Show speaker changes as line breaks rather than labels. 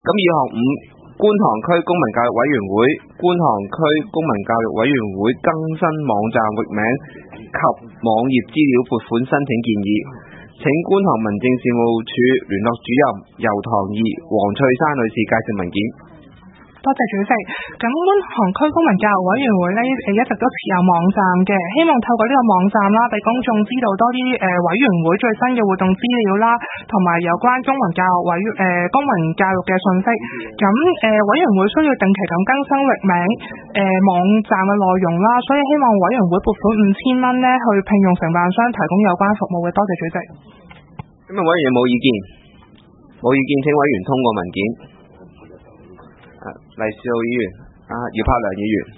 咁以項五，觀塘區公民教育委員會、觀塘區公民教育委員會更新網站域名及網頁資料撥款申請建議，請觀塘民政事務處聯絡主任游棠義、黃翠珊女士介紹文件。
多謝主席。咁觀塘區公民教育委員會呢，一直都持有網站嘅，希望透過呢個網站啦，俾公眾知道多啲委員會最新嘅活動資料啦，同埋有關公民教育嘅信息。咁委員會需要定期咁更新域名、網站嘅內容啦，所以希望委員會撥款5000蚊呢，去聘用承辦商提供有關服務嘅。多謝主席。
咁委員有冇意見？冇意見，請委員通過文件。黎兆議員，姚柏良議員。